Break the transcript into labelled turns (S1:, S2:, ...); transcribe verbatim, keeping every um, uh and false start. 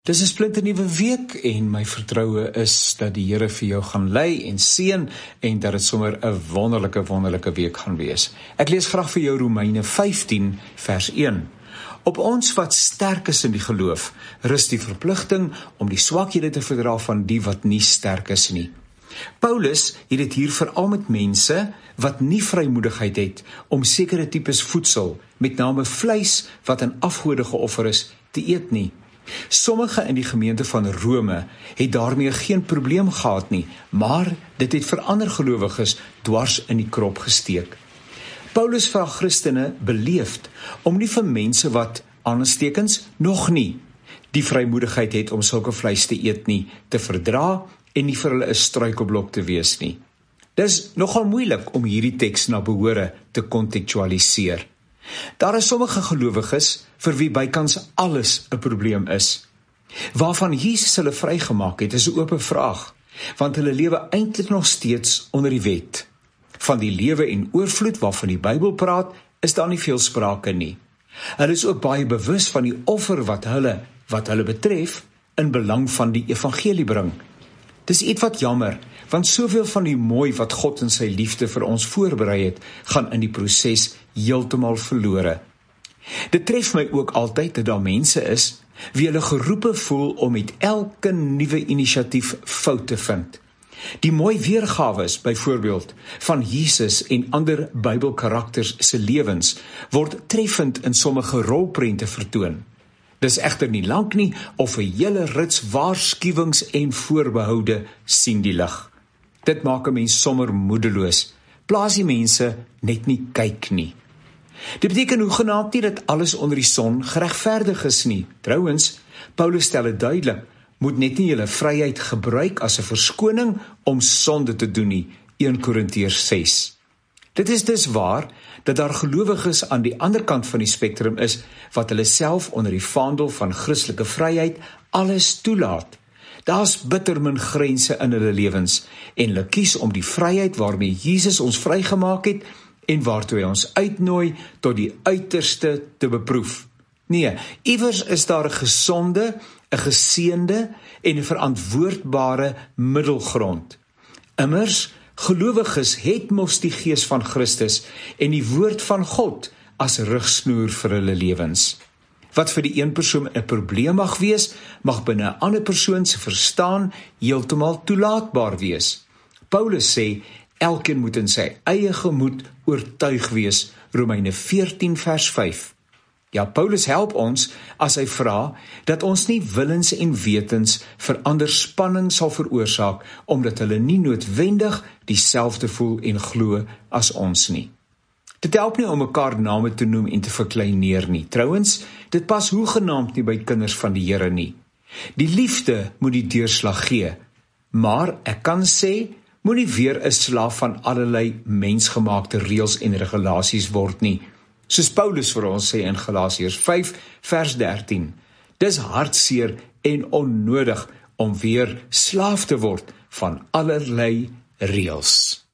S1: Dis 'n splinternuwe week en my vertroue is dat die Here vir jou gaan lei en seën en dat dit sommer 'n wonderlike wonderlike week gaan wees. Ek lees graag vir jou Romeine vyftien vers een. Op ons wat sterk is in die geloof, rus die verpligting om die swakhede te verdra van die wat nie sterk is nie. Paulus het dit hier veral met mense wat nie vrymoedigheid het om sekere tipes voedsel, met name vleis wat aan afgode geoffer is, te eet nie. Sommige in die gemeente van Rome het daarmee geen probleem gehad nie, maar dit het vir ander gelowiges dwars in die krop gesteek. Paulus vra Christene beleefd om nie vir mense wat aanstekens nog nie die vrymoedigheid het om sulke vleis te eet nie, te verdra en nie vir hulle 'n struikelblok te wees nie. Dis nogal moeilik om hierdie teks na behore te kontekstualiseer. Daar is sommige gelowiges vir wie bykans alles 'n probleem is. Waarvan Jesus hulle vrygemaak het, is 'n oop vraag, want hulle lewe eintlik nog steeds onder die wet. Van die lewe en oorvloed waarvan die Bybel praat, is daar nie veel sprake nie. Hulle is ook baie bewus van die offer wat hulle, wat hulle betref, in belang van die evangelie bring. Dis iets wat jammer, want soveel van die mooi wat God in sy liefde vir ons voorberei het, gaan in die proses heeltemal verlore. Dit tref my ook altyd dat daar mense is, wie hulle geroepe voel om met elke nuwe inisiatief fout te vind. Die mooi weergawe is, byvoorbeeld, van Jesus en ander Bybelkarakters se lewens, word treffend in sommige rolprente vertoon. Dis egter nie lank nie, of 'n hele rits waarskuwings en voorbehoude sien die lig. Dit maak 'n mens sommer moedeloos. Plaas die mense net nie kyk nie. Dit beteken hoegenaamd nie dat alles onder die son geregverdig is nie. Trouwens, Paulus stel dit duidelik, moet net nie julle vryheid gebruik as 'n verskoning om sonde te doen nie, eerste Korintiërs ses. Dit is dus waar dat daar gelowiges aan die ander kant van die spektrum is, wat hulle self onder die vaandel van Christelike vryheid alles toelaat. Daar's bitter min grense in hulle lewens, en hulle kies om die vryheid waarmee Jesus ons vrygemaak het, en waartoe hy ons uitnooi tot die uiterste te beproef. Nee, iewers is daar 'n gesonde, 'n geseënde en 'n verantwoordbare middelgrond. Immers, gelowiges het mos die gees van Christus en die woord van God as rigsnoer vir hulle lewens. Wat vir die een persoon 'n probleem mag wees, mag binne 'n ander persoon se verstaan heeltemal toelaatbaar wees. Paulus sê, elkeen moet in sy eie gemoed oortuig wees, Romeine veertien vers vyf. Ja, Paulus help ons as hy vra dat ons nie willens en wetens vir ander spanning sal veroorsaak, omdat hulle nie noodwendig dieselfde voel en glo as ons nie. Dit help nie om mekaar name te noem en te verkleineer nie. Trouwens, dit pas hoegenaamd nie by kinders van die Here nie. Die liefde moet die deurslag gee, maar ek kan sê, moenie weer 'n slaaf van allerlei mensgemaakte reëls en regulasies word nie. Soos Paulus vir ons sê in Galasiërs vyf vers dertien, dis hartseer en onnodig om weer slaaf te word van allerlei reëls.